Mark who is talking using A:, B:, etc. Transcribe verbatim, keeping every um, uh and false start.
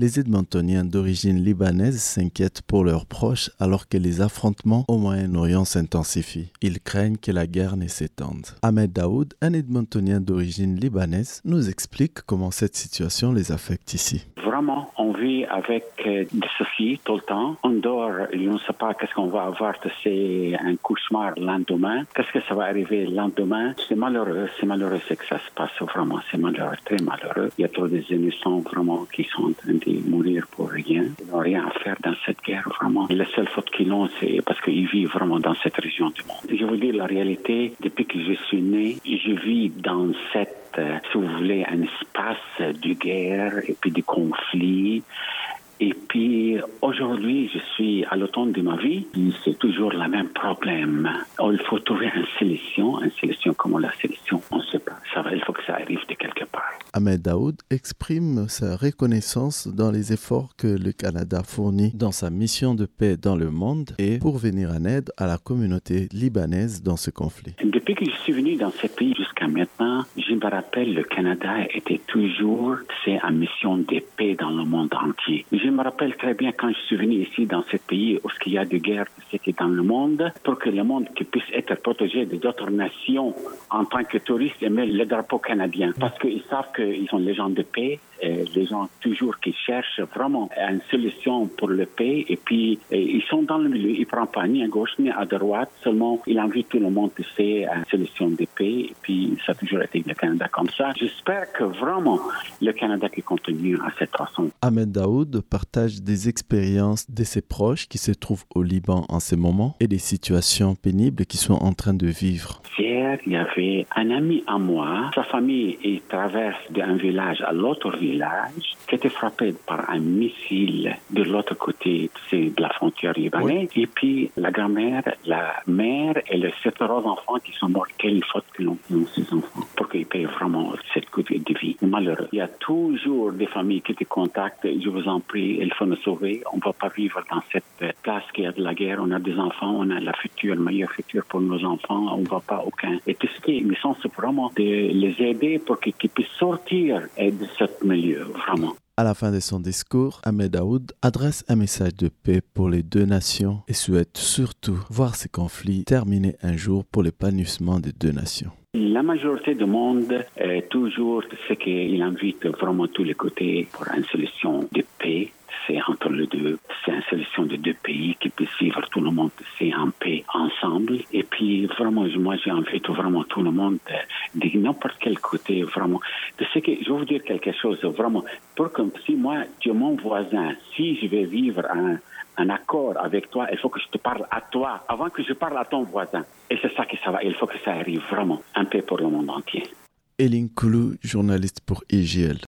A: Les Edmontoniens d'origine libanaise s'inquiètent pour leurs proches alors que les affrontements au Moyen-Orient s'intensifient. Ils craignent que la guerre ne s'étende. Ahmed Daoud, un Edmontonien d'origine libanaise, nous explique comment cette situation les affecte ici.
B: Vraiment, on vit avec euh, des soucis tout le temps. On dort, on ne sait pas qu'est-ce qu'on va avoir, c'est un cauchemar le lendemain. Qu'est-ce que ça va arriver le lendemain? C'est malheureux, c'est malheureux c'est que ça se passe vraiment, c'est malheureux, très malheureux. Il y a trop des innocents vraiment qui sont en train de mourir pour rien. Ils n'ont rien à faire dans cette guerre, vraiment. Et la seule faute qu'ils ont, c'est parce qu'ils vivent vraiment dans cette région du monde. Je vous dis la réalité, depuis que je suis né, je vis dans cette Euh, si vous voulez, un espace de guerre et puis de conflit. Et puis, aujourd'hui, je suis à l'automne de ma vie, c'est toujours le même problème. Oh, il faut trouver une solution, une solution comme la solution, on ne sait pas. Ça va, il faut que ça arrive de quelque part.
A: Ahmed Daoud exprime sa reconnaissance dans les efforts que le Canada fournit dans sa mission de paix dans le monde et pour venir en aide à la communauté libanaise dans ce conflit.
B: Depuis que je suis venu dans ce pays jusqu'à maintenant, je me rappelle le Canada était toujours c'est en mission de paix dans le monde entier. Je me rappelle très bien quand je suis venu ici dans ce pays où il y a de guerre c'est dans le monde, pour que le monde puisse être protégé des autres nations en tant que touristes aimer le drapeau canadien. Parce qu'ils savent qu'ils sont les gens de paix, et les gens toujours qui cherchent vraiment une solution pour le paix. Et puis, ils sont dans le milieu. Ils ne prennent pas ni à gauche ni à droite. Seulement, ils invitent tout le monde à faire une solution de paix. Et puis, ça a toujours été le Canada comme ça. J'espère que vraiment le Canada qui continue à cette façon.
A: Ahmed Daoud partage des expériences de ses proches qui se trouvent au Liban en ce moment et des situations pénibles qu'ils sont en train de vivre.
B: Hier, il y avait un ami à moi. Sa famille il traverse d'un village à l'autre village qui était frappé par un missile de l'autre côté c'est de la frontière libanaise. Oui. Et puis, la grand-mère, la mère et les sept autres enfants qui sont morts. Quelle faute qu'ils ont, ces enfants pour qu'ils payent vraiment cette coûte de vie. Malheureux. Il y a toujours des familles qui te contactent. Je vous en prie, il faut nous sauver. On ne va pas vivre dans cette place qui a de la guerre. On a des enfants, on a la future, le meilleur futur pour nos enfants. On ne va pas aucun. Et tout ce qui est mission, c'est vraiment de les aider pour qu'ils, qu'ils puissent sortir de ce milieu, vraiment.
A: À la fin de son discours, Ahmed Daoud adresse un message de paix pour les deux nations et souhaite surtout voir ces conflits terminer un jour pour l'épanouissement des deux nations.
B: La majorité du monde, euh, toujours, c'est qu'il invite vraiment tous les côtés pour une solution de paix. C'est entre les deux, c'est une solution de deux pays qui puissent vivre tout le monde, c'est en paix ensemble. Et puis vraiment, moi j'invite vraiment tout le monde de, de n'importe quel côté, vraiment. De ce que, je vais vous dire quelque chose, vraiment, pour que si moi, tu es mon voisin, si je vais vivre un, un accord avec toi, il faut que je te parle à toi avant que je parle à ton voisin. Et c'est ça que ça va, il faut que ça arrive vraiment, un paix pour le monde entier.
A: Eline Koulou, journaliste pour I G L.